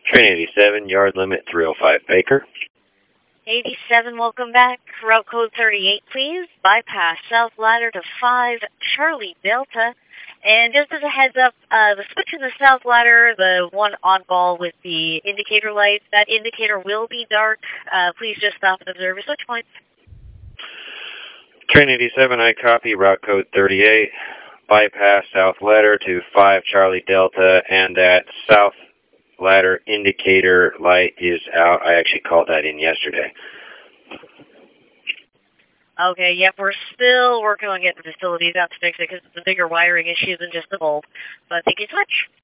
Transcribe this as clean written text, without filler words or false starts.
Train 87, yard limit 305 Baker. 87, welcome back. Route code 38, please. Bypass South Ladder to 5 Charlie Delta. And just as a heads up, the switch in the South Ladder, the one oddball with the indicator lights, that indicator will be dark. Please just stop and observe your switch points. Train 87, I copy. Route code 38. Bypass South Ladder to 5 Charlie Delta, and that South Ladder indicator light is out. I actually called that in yesterday. Okay, yep, we're still working on getting the facilities out to fix it because it's a bigger wiring issue than just the bulb. But thank you so much.